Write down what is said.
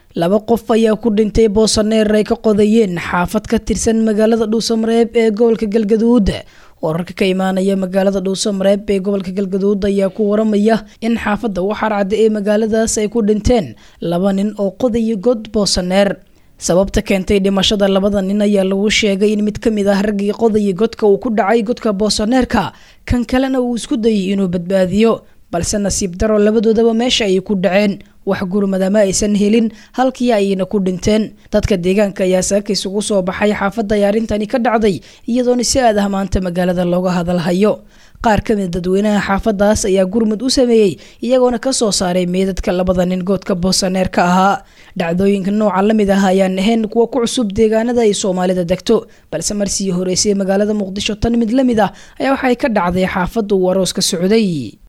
laba qof ayaa ku dhintay Boosaaneer ay ka qodayeen xaafad ka tirsan magaalada Dhuusamareeb ee gobolka Galgaduud. wararka ka imaanaya magaalada Dhuusamareeb ee gobolka Galgaduud ayaa ku waramaya in xaafadda Waxarcad ee magaaladaas ay ku dhinteen laba nin oo qoday god Boosaaneer. sababta keentay dhimashada labada nin ayaa lagu sheegay in mid kamid ah raggii qoday godka uu ku dhacay godka Boosaaneerka kan kalena uu isku dayay inuu badbaadiyo balse nasiib daro labadoodaba meesha ay ku dhaceen wax gurmadama aysan helin halkii ayna ku dhinteen. dadka deegaanka ayaa saaka isugu soo baxay xaafadda ay arintani ka dhacday iyadoona si aad ah maanta magaalada looga hadalhayo. qaar kamid dadweynaha xaafadaas ayaa gurmad u sameeyay iyagoona ka soo saaray meedadka labada nin godka Boosaaneerka ahaa. dhacdooyinka nooca lamid ah ayaan ahayn kuwa ku cusub deegaanada ay Soomaalida degto balse markii horeysay magaalada Muqdisho tan mid lamid ah ayaa waxay ka dhacday xaafadda Waroos ka socday.